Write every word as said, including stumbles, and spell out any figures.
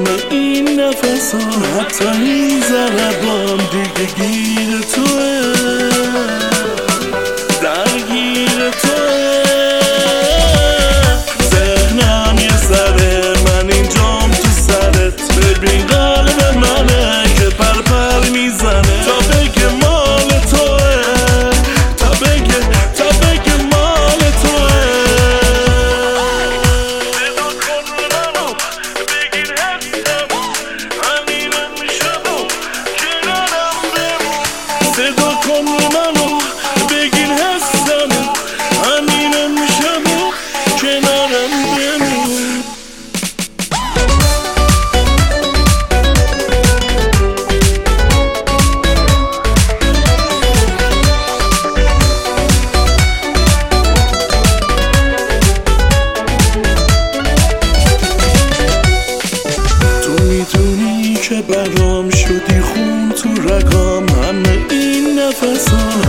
همه این نفسا، حتی این ضربان دیگه گیر توه، درگیر توه. ذهنم یه سره، من اینجام تو سرت، ببین قلب منه که پر پر میزنه، تا بگه مال توه، تا بگه تا بگه مال توه. صدا کن منو بگیر حسم، همینم میشم و کنارم بمون. صدا کن منو بگیر حسم، همینم میشم و کنارم بمون. میدونی که برام شدی خون تو رگام، همه این نفسا